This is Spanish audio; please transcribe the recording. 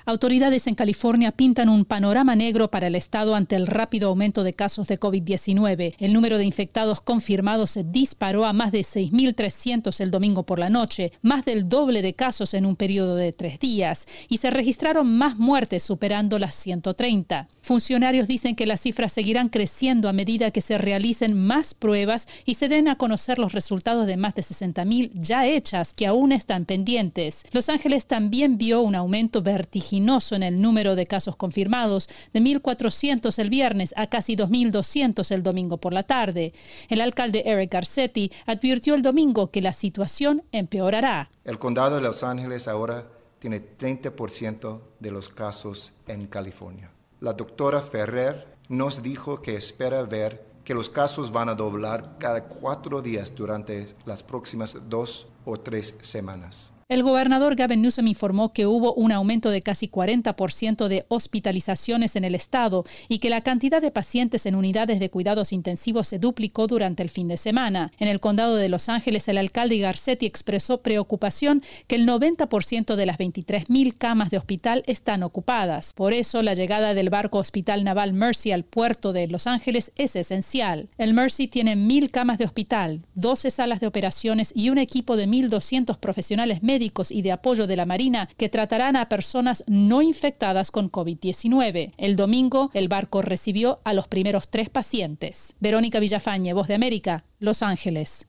Autoridades en California pintan un panorama negro para el estado ante el rápido aumento de casos de COVID-19. El número de infectados confirmados se disparó a más de 6.300 el domingo por la noche, más del doble de casos en un periodo de 3 días, y se registraron más muertes, superando las 130. Funcionarios dicen que las cifras seguirán creciendo a medida que se realicen más pruebas y se den a conocer los resultados de más de 60.000 ya hechas que aún están pendientes. Los Ángeles también vio un aumento vertiginoso en el número de casos confirmados, de 1.400 el viernes a casi 2.200 el domingo por la tarde. El alcalde Eric Garcetti advirtió el domingo que la situación empeorará. El condado de Los Ángeles ahora tiene 30% de los casos en California. La doctora Ferrer nos dijo que espera ver que los casos van a doblar cada 4 días durante las próximas 2 o 3 semanas. El gobernador Gavin Newsom informó que hubo un aumento de casi 40% de hospitalizaciones en el estado y que la cantidad de pacientes en unidades de cuidados intensivos se duplicó durante el fin de semana. En el condado de Los Ángeles, el alcalde Garcetti expresó preocupación que el 90% de las 23.000 camas de hospital están ocupadas. Por eso, la llegada del barco hospital naval Mercy al puerto de Los Ángeles es esencial. El Mercy tiene 1.000 camas de hospital, 12 salas de operaciones y un equipo de 1.200 profesionales médicos y de apoyo de la Marina que tratarán a personas no infectadas con COVID-19. El domingo, el barco recibió a los primeros 3 pacientes. Verónica Villafañe, Voz de América, Los Ángeles.